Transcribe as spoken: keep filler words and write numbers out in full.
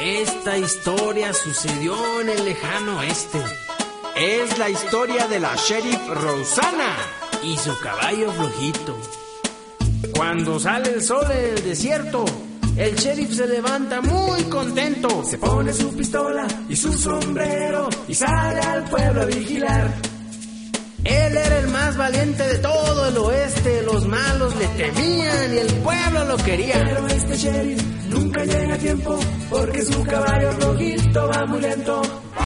Esta historia sucedió en el lejano oeste. Es la historia de la sheriff Rosanna y su caballo flojito. Cuando sale el sol en el desierto, el sheriff se levanta muy contento. Se pone su pistola y su sombrero y sale al pueblo a vigilar. Él era el más valiente de todo el oeste. Los malos le temían y el pueblo lo quería. Pero este sheriff nunca llega a tiempo porque su caballo rojito va muy lento.